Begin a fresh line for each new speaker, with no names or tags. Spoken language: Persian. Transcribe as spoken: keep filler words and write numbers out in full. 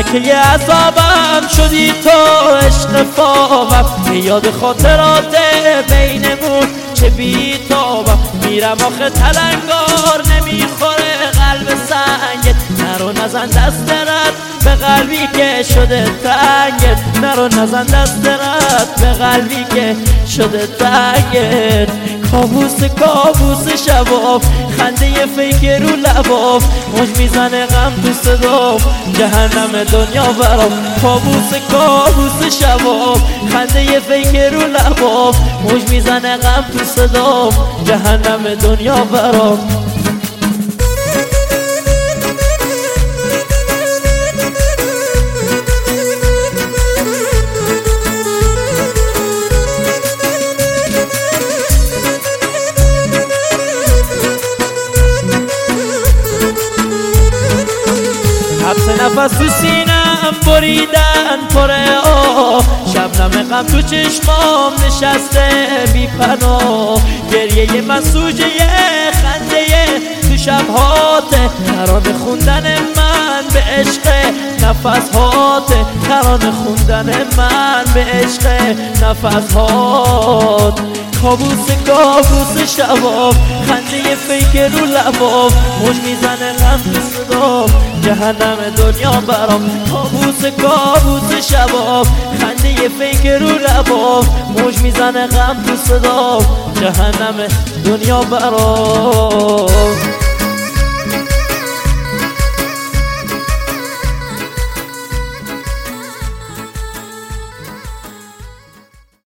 سکه عذابم شدی تو عشق خوابم، یاد خاطرات بینمون چه بیتابم. میرم آخه تلنگار نمیخوره قلب سنگت، نرو نزن دست رد به قلبی که شده تنگت، نرو نزن دست رد به قلبی که شده تنگت. کابوس کابوس شباب، خنده فیک رو لباب، موج میزنه غم تو صدام، جهنم دنیا برام. کابوس کابوس شباب، خنده فیک رو لباب، موج میزنه غم تو صدام، جهنم دنیا برام. حبس نفس تو سینم بریدن پره آه، شبنم غم تو چشمام نشسته بی پناه. گریه من سوژه خنده تو شبهاته، ترانه خوندن من به عشق نفسهاته، ترانه خوندن من به عشق نفسهات. کابوس کابوس شباب، خنده فیک رو لباب، موج میزنه غم تو صدام، جهنم دنیا برام. کابوس کابوس شباب، خنده فیک رو لباب، موج میزنه غم تو صدام، جهنم دنیا برام.